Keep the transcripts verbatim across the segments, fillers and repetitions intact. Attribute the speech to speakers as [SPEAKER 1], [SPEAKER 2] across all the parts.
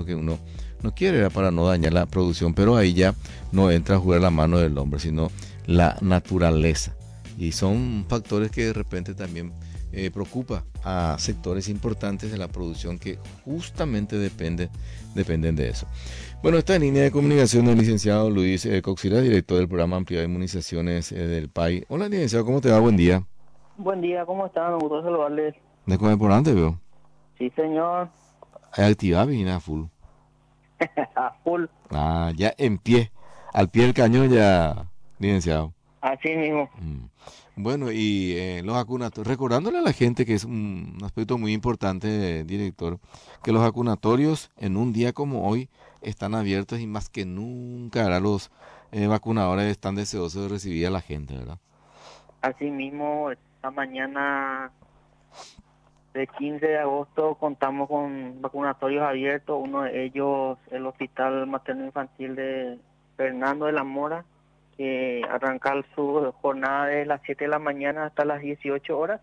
[SPEAKER 1] lo que uno no quiere, era para no dañar la producción, pero ahí ya no entra a jugar la mano del hombre, sino la naturaleza. Y son factores que de repente también eh, preocupa a sectores importantes de la producción que justamente depende, dependen de eso. Bueno, está en línea de comunicación el licenciado Luis eh, Coxira, director del programa Ampliado de Inmunizaciones eh, del P A I. Hola, licenciado, ¿cómo te va? Buen día.
[SPEAKER 2] Buen día, ¿cómo están? Me gusta saludarles.
[SPEAKER 1] ¿De comer por antes, veo?
[SPEAKER 2] Sí, señor.
[SPEAKER 1] Hay actividad, vigina full.
[SPEAKER 2] A full.
[SPEAKER 1] Ah, ya en pie, al pie del cañón ya, licenciado.
[SPEAKER 2] Así mismo.
[SPEAKER 1] Mm. Bueno, y eh, los vacunatorios, recordándole a la gente que es un aspecto muy importante, eh, director, que los vacunatorios en un día como hoy están abiertos y más que nunca ahora los eh, vacunadores están deseosos de recibir a la gente, ¿verdad?
[SPEAKER 2] Así mismo, esta mañana del quince de agosto contamos con vacunatorios abiertos. Uno de ellos, el Hospital Materno Infantil de Fernando de la Mora, que arranca su jornada de las siete de la mañana hasta las dieciocho horas.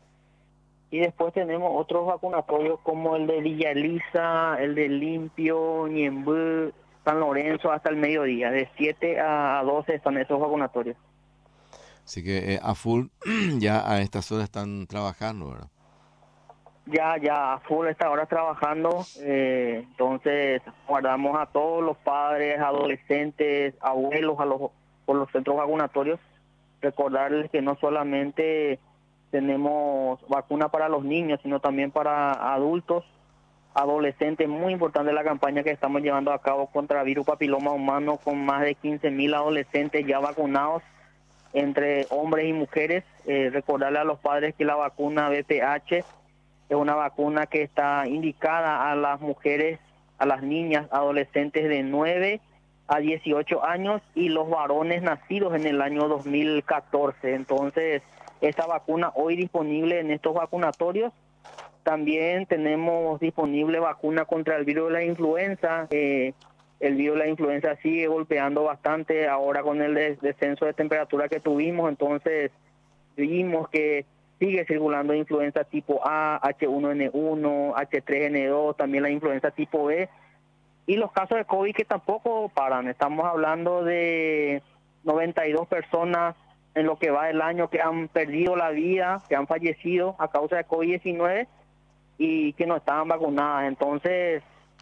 [SPEAKER 2] Y después tenemos otros vacunatorios como el de Villa Elisa, el de Limpio, Ñemby, San Lorenzo hasta el mediodía. De siete a doce están esos vacunatorios.
[SPEAKER 1] Así que eh, a full ya a estas horas están trabajando, ¿verdad?
[SPEAKER 2] Ya, ya, a full esta hora trabajando. Eh, entonces, guardamos a todos los padres, adolescentes, abuelos a los, por los centros vacunatorios. Recordarles que no solamente tenemos vacuna para los niños, sino también para adultos, adolescentes. Muy importante la campaña que estamos llevando a cabo contra virus papiloma humano, con más de quince mil adolescentes ya vacunados entre hombres y mujeres. Eh, recordarle a los padres que la vacuna B P H es una vacuna que está indicada a las mujeres, a las niñas, adolescentes de nueve a dieciocho años y los varones nacidos en el año dos mil catorce. Entonces, esta vacuna hoy disponible en estos vacunatorios. También tenemos disponible vacuna contra el virus de la influenza. Eh, el virus de la influenza sigue golpeando bastante ahora con el des- descenso de temperatura que tuvimos. Entonces, vimos que sigue circulando influenza tipo A, H uno N uno, H tres N dos, también la influenza tipo B. Y los casos de COVID que tampoco paran. Estamos hablando de noventa y dos personas en lo que va del año que han perdido la vida, que han fallecido a causa de COVID diecinueve y que no estaban vacunadas. Entonces,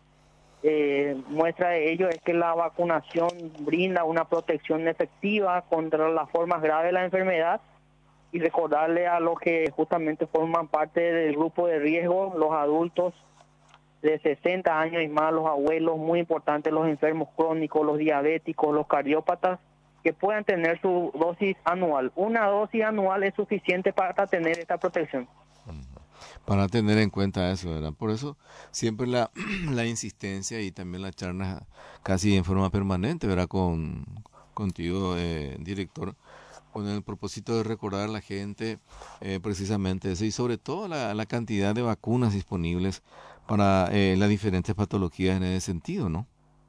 [SPEAKER 2] eh, muestra de ello es que la vacunación brinda una protección efectiva contra las formas graves de la enfermedad. Y recordarle a los que justamente forman parte del grupo de riesgo, los adultos de sesenta años y más, los abuelos, muy importantes, los enfermos crónicos, los diabéticos, los cardiópatas, que puedan tener su dosis anual. Una dosis anual es suficiente para tener esta protección.
[SPEAKER 1] Para tener en cuenta eso, ¿verdad? Por eso siempre la, la insistencia y también la charla casi en forma permanente, ¿verdad? Con, contigo, eh, director, con el propósito de recordar a la gente eh, precisamente eso y sobre todo la, la cantidad de vacunas disponibles para eh, las diferentes patologías en ese sentido, ¿no?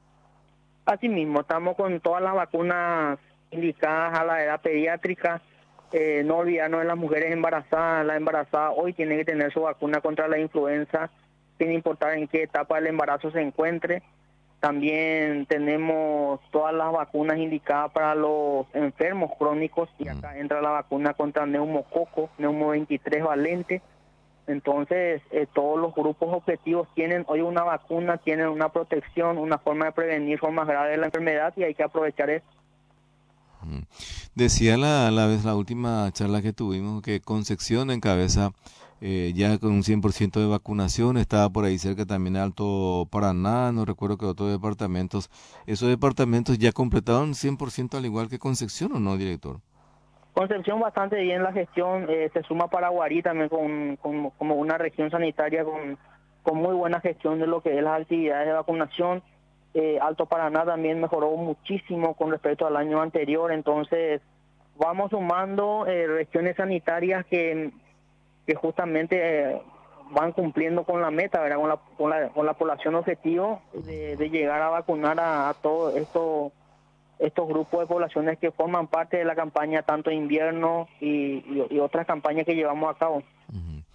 [SPEAKER 2] Asimismo, estamos con todas las vacunas indicadas a la edad pediátrica. Eh, no olvidarnos de las mujeres embarazadas. La embarazada hoy tiene que tener su vacuna contra la influenza, sin importar en qué etapa del embarazo se encuentre. También tenemos todas las vacunas indicadas para los enfermos crónicos y
[SPEAKER 1] Mm.
[SPEAKER 2] acá entra la vacuna contra neumococo, neumo veintitrés valente. Entonces, eh, todos los grupos objetivos tienen hoy una vacuna, tienen una protección, una forma de prevenir formas graves de la enfermedad y hay que aprovechar eso.
[SPEAKER 1] Mm. Decía la, la vez, la última charla que tuvimos que Concepción encabeza eh, ya con un cien por ciento de vacunación, estaba por ahí cerca también Alto Paraná, no recuerdo que otros departamentos. ¿Esos departamentos ya completaron cien por ciento al igual que Concepción o no, director?
[SPEAKER 2] Concepción bastante bien la gestión, eh, se suma Paraguarí también con, con- como una región sanitaria con, con muy buena gestión de lo que es las actividades de vacunación. Eh, Alto Paraná también mejoró muchísimo con respecto al año anterior, entonces vamos sumando eh, regiones sanitarias que, que justamente eh, van cumpliendo con la meta, ¿verdad? Con la, con la, con la población objetivo de, de llegar a vacunar a, a todo esto estos grupos de poblaciones que forman parte de la campaña tanto invierno y, y, y otras campañas que llevamos a cabo.
[SPEAKER 1] Ujú.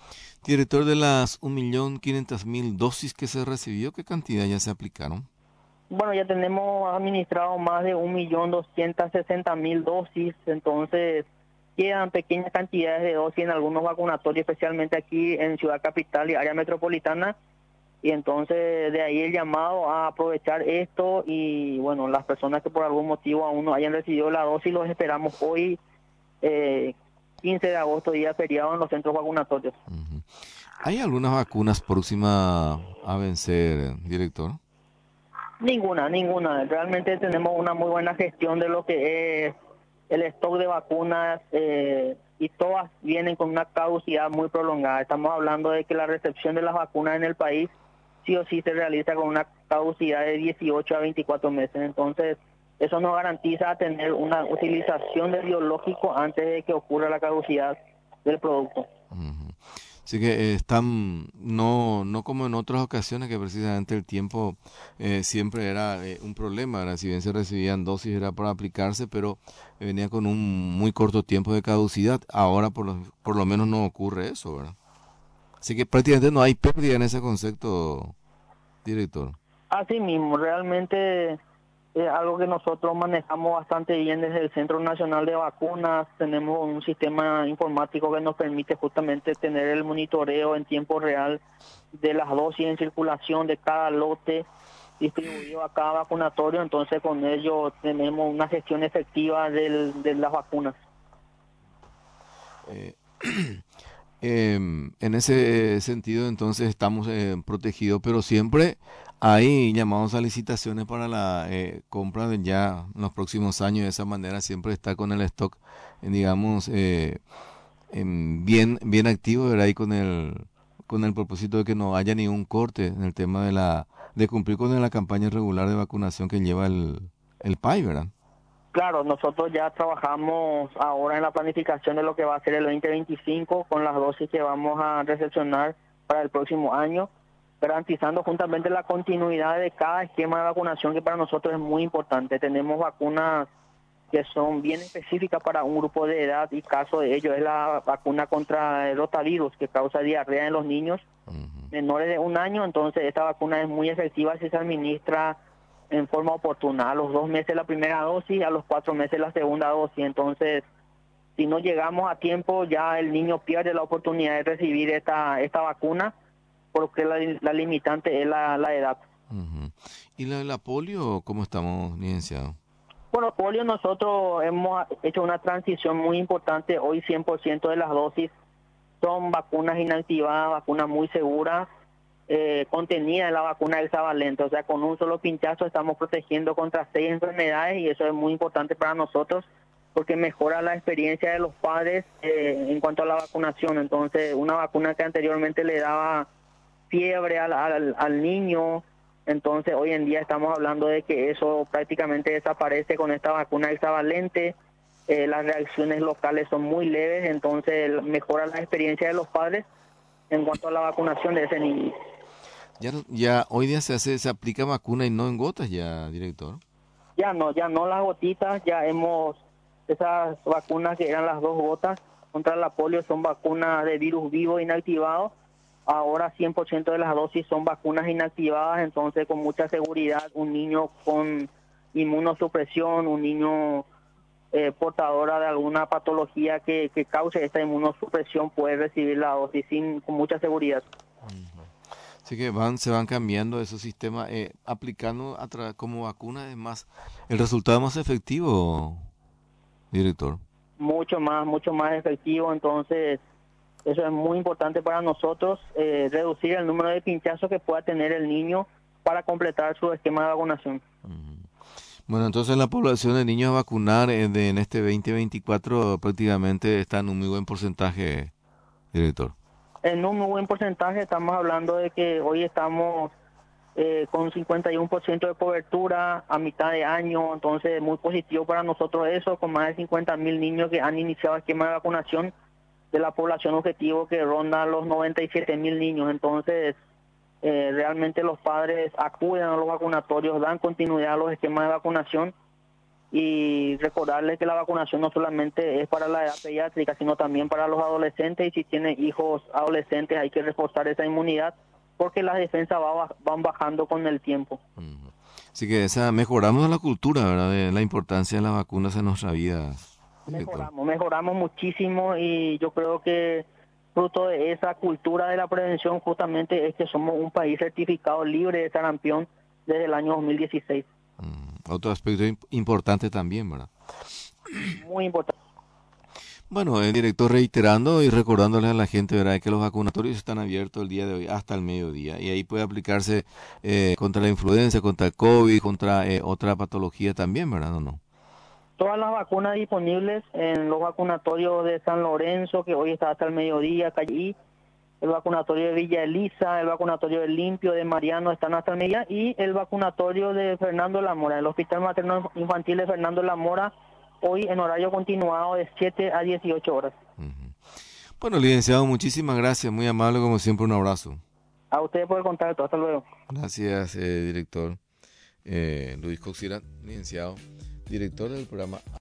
[SPEAKER 1] Director, de las un millón quinientas mil dosis que se recibió, ¿qué cantidad ya se aplicaron?
[SPEAKER 2] Bueno, ya tenemos administrado más de un millón doscientas sesenta mil dosis, entonces quedan pequeñas cantidades de dosis en algunos vacunatorios, especialmente aquí en Ciudad Capital y área metropolitana, y entonces de ahí el llamado a aprovechar esto y bueno, las personas que por algún motivo aún no hayan recibido la dosis, los esperamos hoy, eh, quince de agosto, día feriado, en los centros vacunatorios.
[SPEAKER 1] Uh-huh. ¿Hay algunas vacunas próximas a vencer, director?
[SPEAKER 2] Ninguna, ninguna. Realmente tenemos una muy buena gestión de lo que es el stock de vacunas eh, y todas vienen con una caducidad muy prolongada. Estamos hablando de que la recepción de las vacunas en el país sí o sí se realiza con una caducidad de dieciocho a veinticuatro meses. Entonces, eso nos garantiza tener una utilización del biológico antes de que ocurra la caducidad del producto.
[SPEAKER 1] Uh-huh. Así que eh, están, no, no como en otras ocasiones que precisamente el tiempo eh, siempre era eh, un problema, ¿verdad? Si bien se recibían dosis era para aplicarse, pero venía con un muy corto tiempo de caducidad. Ahora por lo, por lo menos no ocurre eso, ¿verdad? Así que prácticamente no hay pérdida en ese concepto, director.
[SPEAKER 2] Así mismo, realmente es algo que nosotros manejamos bastante bien desde el Centro Nacional de Vacunas. Tenemos un sistema informático que nos permite justamente tener el monitoreo en tiempo real de las dosis en circulación de cada lote distribuido a cada vacunatorio. Entonces con ello tenemos una gestión efectiva del, de las vacunas.
[SPEAKER 1] Eh, eh, en ese sentido entonces estamos eh, protegidos, pero siempre hay llamados a licitaciones para la eh, compra de ya en los próximos años. De esa manera siempre está con el stock, eh, digamos, eh, em, bien bien activo, ¿verdad? Y con el con el propósito de que no haya ningún corte en el tema de la de cumplir con la campaña regular de vacunación que lleva el el P A I, ¿verdad?
[SPEAKER 2] Claro, nosotros ya trabajamos ahora en la planificación de lo que va a ser el veinte veinticinco con las dosis que vamos a recepcionar para el próximo año, garantizando juntamente la continuidad de cada esquema de vacunación, que para nosotros es muy importante. Tenemos vacunas que son bien específicas para un grupo de edad, y caso de ello es la vacuna contra el rotavirus, que causa diarrea en los niños
[SPEAKER 1] Uh-huh.
[SPEAKER 2] menores de un año. Entonces esta vacuna es muy efectiva si se administra en forma oportuna, a los dos meses la primera dosis, a los cuatro meses la segunda dosis. Entonces, si no llegamos a tiempo, ya el niño pierde la oportunidad de recibir esta esta vacuna, porque la, la limitante es la, la edad.
[SPEAKER 1] Uh-huh. ¿Y la, la polio, cómo estamos, licenciado?
[SPEAKER 2] Bueno, polio nosotros hemos hecho una transición muy importante. Hoy cien por ciento de las dosis son vacunas inactivadas, vacunas muy seguras, eh, contenida en la vacuna hexavalente. O sea, con un solo pinchazo estamos protegiendo contra seis enfermedades, y eso es muy importante para nosotros porque mejora la experiencia de los padres eh, en cuanto a la vacunación. Entonces, una vacuna que anteriormente le daba fiebre al, al, al niño, entonces hoy en día estamos hablando de que eso prácticamente desaparece con esta vacuna hexavalente. Eh, las reacciones locales son muy leves, entonces mejora la experiencia de los padres en cuanto a la vacunación de ese niño.
[SPEAKER 1] Ya, ya hoy día se hace, se aplica vacuna y no en gotas ya, director.
[SPEAKER 2] Ya no, ya no las gotitas, ya hemos, esas vacunas que eran las dos gotas contra la polio son vacunas de virus vivo inactivado. Ahora cien por ciento de las dosis son vacunas inactivadas, entonces con mucha seguridad un niño con inmunosupresión, un niño eh, portadora de alguna patología que, que cause esta inmunosupresión puede recibir la dosis sin, con mucha seguridad.
[SPEAKER 1] Uh-huh. Así que van, se van cambiando esos sistemas, eh, aplicando a tra- como vacuna, además, el resultado más efectivo, director.
[SPEAKER 2] Mucho más, mucho más efectivo, entonces eso es muy importante para nosotros, eh, reducir el número de pinchazos que pueda tener el niño para completar su esquema de vacunación.
[SPEAKER 1] Uh-huh. Bueno, entonces la población de niños a vacunar eh, de, en este veinte veinticuatro prácticamente está en un muy buen porcentaje, director.
[SPEAKER 2] En un muy buen porcentaje, estamos hablando de que hoy estamos eh, con cincuenta y uno por ciento de cobertura a mitad de año, entonces muy positivo para nosotros eso, con más de cincuenta mil niños que han iniciado esquema de vacunación de la población objetivo que ronda los noventa y siete mil niños. Entonces, eh, realmente los padres acuden a los vacunatorios, dan continuidad a los esquemas de vacunación, y recordarles que la vacunación no solamente es para la edad pediátrica, sino también para los adolescentes, y si tienen hijos adolescentes hay que reforzar esa inmunidad porque las defensas va, van bajando con el tiempo.
[SPEAKER 1] Uh-huh. Así que esa, mejoramos la cultura, ¿verdad? De la importancia de las vacunas en nuestra vida.
[SPEAKER 2] Mejoramos, mejoramos muchísimo, y yo creo que fruto de esa cultura de la prevención justamente es que somos un país certificado libre de sarampión desde el año dos mil dieciséis.
[SPEAKER 1] Mm, otro aspecto imp- importante también, ¿verdad?
[SPEAKER 2] Muy importante.
[SPEAKER 1] Bueno, el director, reiterando y recordándoles a la gente, ¿verdad?, que los vacunatorios están abiertos el día de hoy hasta el mediodía, y ahí puede aplicarse eh, contra la influenza, contra el COVID, contra eh, otra patología también, ¿verdad? ¿O no?
[SPEAKER 2] Todas las vacunas disponibles en los vacunatorios de San Lorenzo, que hoy está hasta el mediodía, Callí, el vacunatorio de Villa Elisa, el vacunatorio de Limpio, de Mariano, están hasta el mediodía, y el vacunatorio de Fernando Lamora, el Hospital Materno Infantil de Fernando Lamora, hoy en horario continuado de siete a dieciocho horas.
[SPEAKER 1] Uh-huh. Bueno, licenciado, muchísimas gracias, muy amable como siempre, un abrazo.
[SPEAKER 2] A ustedes por el contacto, hasta luego.
[SPEAKER 1] Gracias, eh, director eh, Luis Coxira, licenciado, director del programa